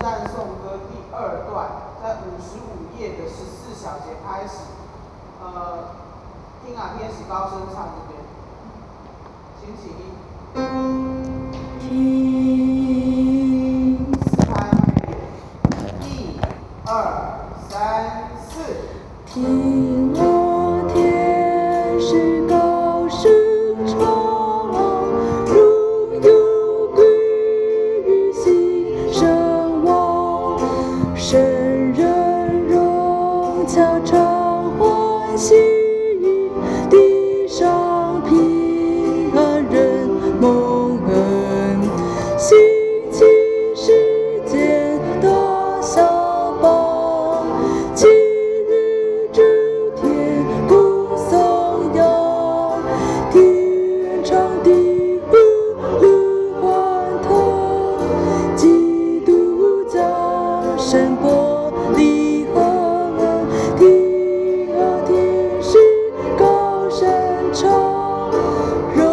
诞颂歌第2段，在55页的14小节开始。听啊，天使高声唱这边，请起立。 听 4拍，1、2、3、4。 听我天使高声唱，荣耀归于新生王，圣人荣强常欢喜，地上平安人蒙恩，兴起世间大相帮，今日诸天共颂扬，天长地久欢腾，基督降生玻璃恒，听啊天使高声唱。